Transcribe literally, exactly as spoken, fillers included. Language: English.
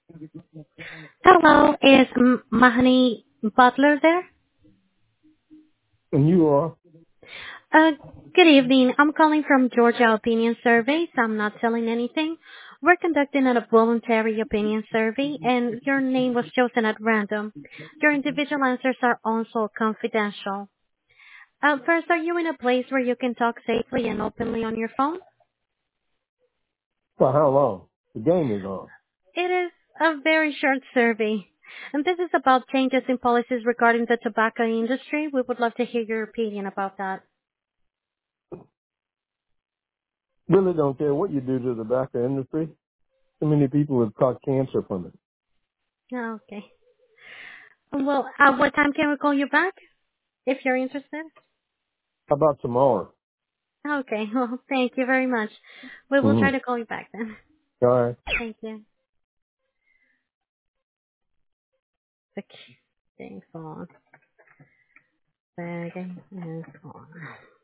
Hello, is M- Mahani Butler there? And you are? Uh, good evening. I'm calling from Georgia Opinion Surveys. I'm not selling anything. We're conducting a voluntary opinion survey, and your name was chosen at random. Your individual answers are also confidential. Uh, first, are you in a place where you can talk safely and openly on your phone? For how long? The game is on. It is a very short survey, and this is about changes in policies regarding the tobacco industry. We would love to hear your opinion about that. Really don't care what you do to the tobacco industry. So many people have caught cancer from it. Okay. Well, at what time can we call you back if you're interested? How about tomorrow? Okay. Well, thank you very much. We will try Mm-hmm. to call you back then. All right. Thank you. Okay. Thanks a lot. Begging is on.